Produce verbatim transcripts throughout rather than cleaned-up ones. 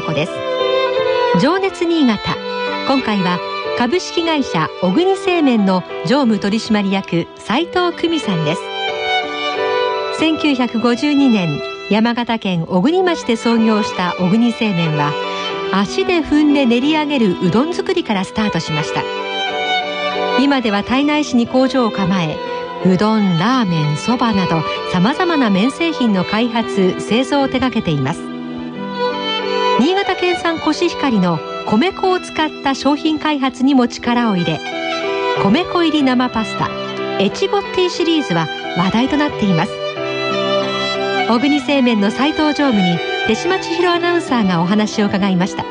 直子です。情熱新潟、今回は株式会社小国製麺の常務取締役斉藤久美さんです。せんきゅうひゃくごじゅうにねん、山形県小国町で創業した小国製麺は、足で踏んで練り上げるうどん作りからスタートしました。今では胎内市に工場を構え、うどん、ラーメン、そばなどさまざまな麺製品の開発・製造を手掛けています。新潟県産コシヒカリの米粉を使った商品開発にも力を入れ、米粉入り生パスタエチゴッティシリーズは話題となっています。小国製麺の斉藤常務に手島千尋アナウンサーがお話を伺いました。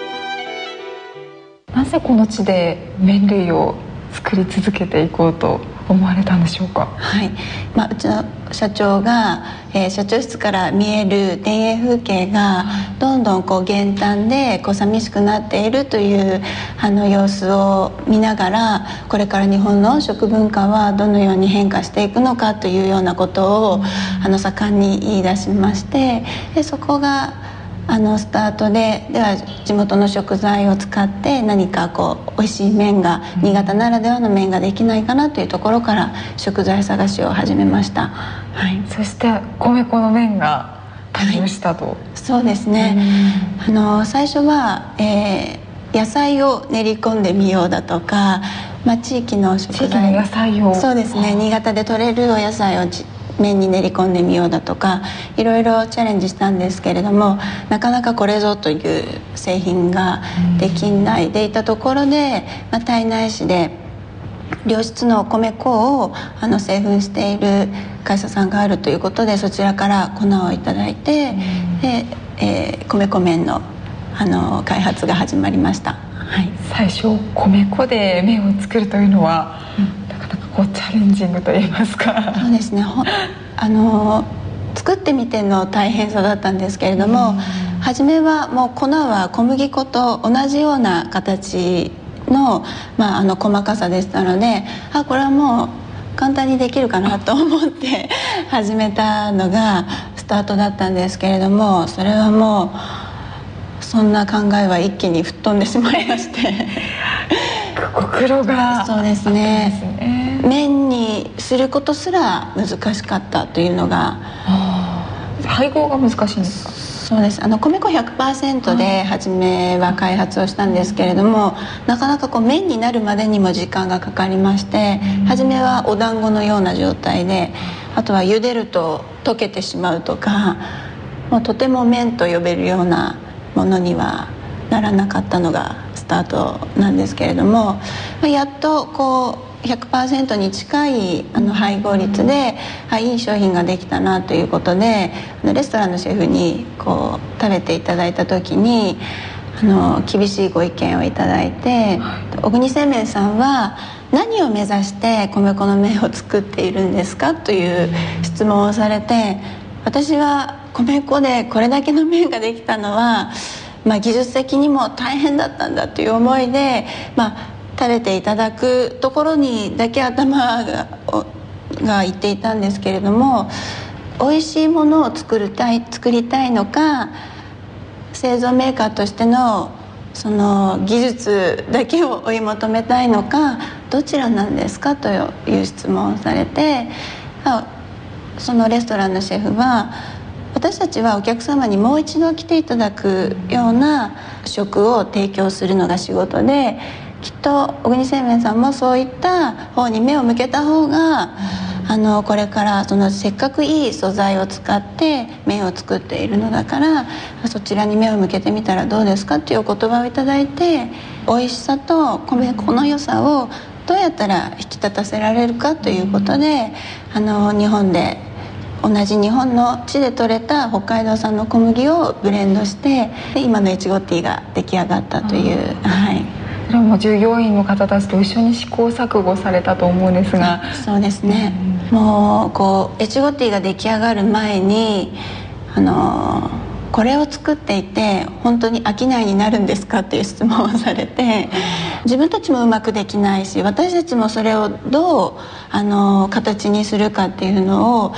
なぜこの地で麺類を作り続けていこうと思われたんでしょうか。 はい、まあ、うちの社長が、えー、社長室から見える田園風景がどんどんこう減反でこう寂しくなっているというあの様子を見ながら、これから日本の食文化はどのように変化していくのかというようなことをあの盛んに言い出しまして、でそこがあのスタートで、では地元の食材を使って何かこう美味しい麺が、新潟ならではの麺ができないかなというところから食材探しを始めました。はい、 そして米粉の麺が誕生したと。はい、 そうですね、あの最初は、えー、野菜を練り込んでみようだとか、まあ、地域の食材、 地域の野菜を、 そうですね、新潟で採れるお野菜を麺に練り込んでみようだとか、いろいろチャレンジしたんですけれども、なかなかこれぞという製品ができないでいたところで、まあ、胎内市で良質の米粉をあの製粉している会社さんがあるということで、そちらから粉をいただいて、で、えー、米粉麺の、あの開発が始まりました。はい、 最初米粉で麺を作るというのは、うん、なかなかこうチャレンジングといいますか。 そうですね、あの作ってみての大変さだったんですけれども、初めはもう粉は小麦粉と同じような形の、まあ、あの細かさでしたので、あ、これはもう簡単にできるかなと思って始めたのがスタートだったんですけれども、それはもうそんな考えは一気に吹っ飛んでしまいましてご苦労が。 そうですね、麺にすることすら難しかったというのが。 配合が難しいんですか。 そうです、あの米粉 ひゃくパーセント で初めは開発をしたんですけれども、なかなかこう麺になるまでにも時間がかかりまして、初めはお団子のような状態で、あとは茹でると溶けてしまうとか、もうとても麺と呼べるようなものにはならなかったのがスタートなんですけれども、やっとこう ひゃくパーセント に近いあの配合率で、あ、いい商品ができたなということで、レストランのシェフにこう食べていただいた時にあの厳しいご意見をいただいて、小国製麺さんは何を目指して米粉の麺を作っているんですかという質問をされて、私は米粉でこれだけの麺ができたのは、まあ、技術的にも大変だったんだという思いで、まあ、食べていただくところにだけ頭ががいっていたんですけれども、美味しいものを作りたい作りたいのか、製造メーカーとしてのその技術だけを追い求めたいのか、どちらなんですかという質問をされて、そのレストランのシェフは、私たちはお客様にもう一度来ていただくような食を提供するのが仕事で、きっと小国製麺さんもそういった方に目を向けた方が、あのこれからそのせっかくいい素材を使って麺を作っているのだから、そちらに目を向けてみたらどうですかっていうお言葉をいただいて、美味しさと米粉の良さをどうやったら引き立たせられるかということで、あの日本で同じ日本の地で採れた北海道産の小麦をブレンドして、で今のエチゴティーが出来上がったという、はい、 それも従業員の方たちと一緒に試行錯誤されたと思うんですが。 そうですね、うん、もうこうエチゴティーが出来上がる前に、あのこれを作っていて本当に商いになるんですかっていう質問をされて、自分たちもうまくできないし、私たちもそれをどうあの形にするかっていうのを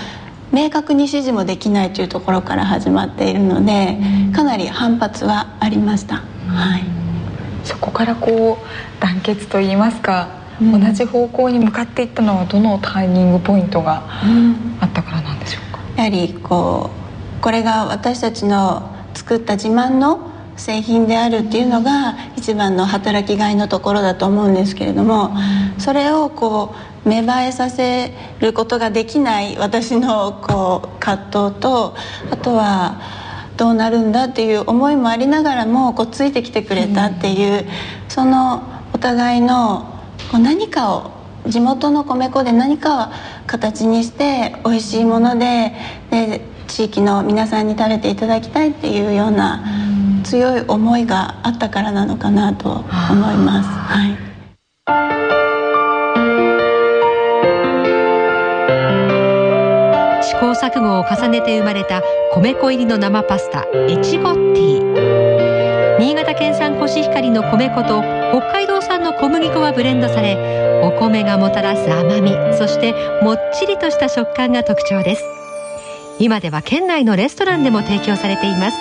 明確に指示もできないというところから始まっているので、かなり反発はありました、はい、 そこからこう団結といいますか、うん、同じ方向に向かっていったのはどのタイミングポイントがあったからなんでしょうか。 やはりこうこれが私たちの作った自慢の製品であるっていうのが一番の働きがいのところだと思うんですけれども、それをこう芽生えさせることができない私のこう葛藤と、あとはどうなるんだっていう思いもありながらもこうついてきてくれたっていう、そのお互いのこう何かを地元の米粉で何かを形にして美味しいもので、で地域の皆さんに食べていただきたいっていうような強い思いがあったからなのかなと思います、はい、 試行錯誤を重ねて生まれた米粉入りの生パスタエチゴッティ。新潟県産コシヒカリの米粉と北海道産の小麦粉がブレンドされ、お米がもたらす甘み、そしてもっちりとした食感が特徴です。今では県内のレストランでも提供されています。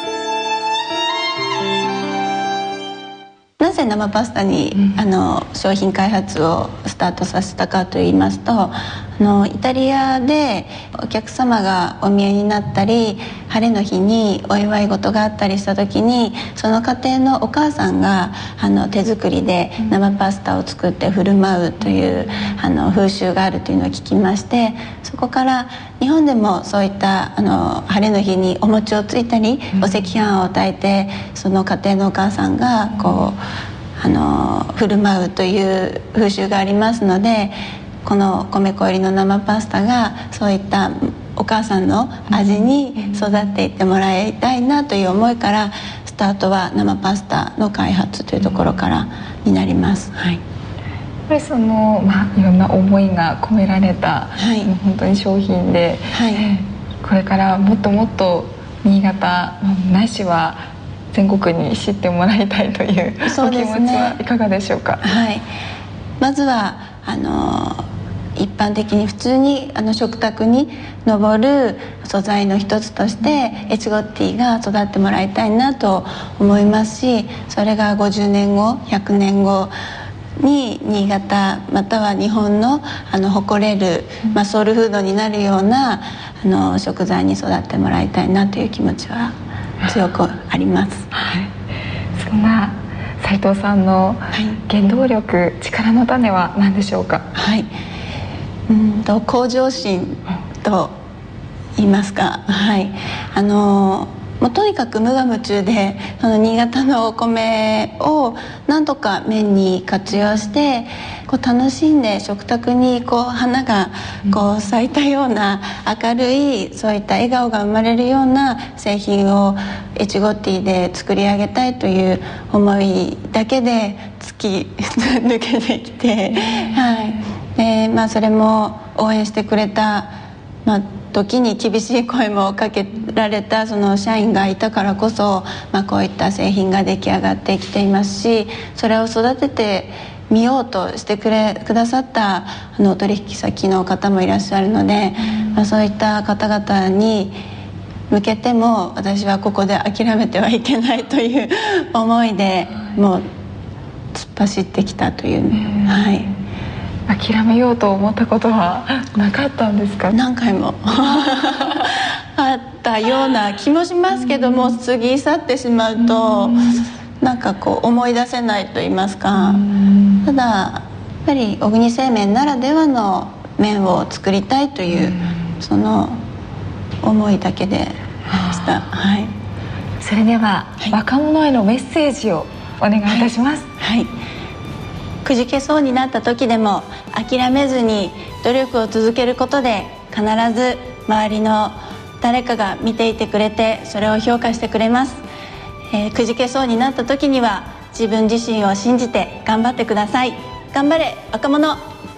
なぜ生パスタに、うん、あの商品開発をスタートさせたかといいますと、あのイタリアでお客様がお見えになったり、晴れの日にお祝い事があったりした時に、その家庭のお母さんがあの手作りで生パスタを作って振る舞うという、うん、あの風習があるというのを聞きまして、そこから日本でもそういったあの晴れの日にお餅をついたり、うん、お赤飯を炊いてその家庭のお母さんがこうあの振る舞うという風習がありますので、この米粉入りの生パスタがそういったお母さんの味に育っていってもらいたいなという思いから、スタートは生パスタの開発というところからになります、はい、やっぱりその、まあ、いろんな思いが込められた、はい、本当に商品で、はい、これからもっともっと新潟ないしは全国に知ってもらいたいというお気持ちはいかがでしょうか。 はい、まずはあの一般的に普通にあの食卓に上る素材の一つとしてエチゴッティが育ってもらいたいなと思いますし、それがごじゅうねんごひゃくねんごに新潟または日本のあの誇れる、まあ、ソウルフードになるようなあの食材に育ってもらいたいなという気持ちは強くあります、はい、 そんな斉藤さんの原動力、はい、力の種は何でしょうか。 はい、うんと向上心と言いますか、はい、あのもうとにかく無我夢中でその新潟のお米をなんとか麺に活用してこう楽しんで食卓にこう花がこう咲いたような明るいそういった笑顔が生まれるような製品をエチゴッティで作り上げたいという思いだけで突き抜けてきて、はいでまあ、それも応援してくれた、まあ時に厳しい声もかけられたその社員がいたからこそ、まあ、こういった製品が出来上がってきていますし、それを育ててみようとしてくれくださったあの取引先の方もいらっしゃるので、まあ、そういった方々に向けても私はここで諦めてはいけないという思いでもう突っ走ってきたという、はい、 諦めようと思ったことはなかったんですか。 何回もあったような気もしますけども、過ぎ去ってしまうとなんかこう思い出せないと言いますか、ただやっぱり小国製麺ならではの麺を作りたいというその思いだけでした、はい、 それでは、はい、若者へのメッセージをお願いいたします。 はい、はい、くじけそうになった時でも諦めずに努力を続けることで必ず周りの誰かが見ていてくれてそれを評価してくれます、えー、くじけそうになった時には自分自身を信じて頑張ってください。頑張れ若者。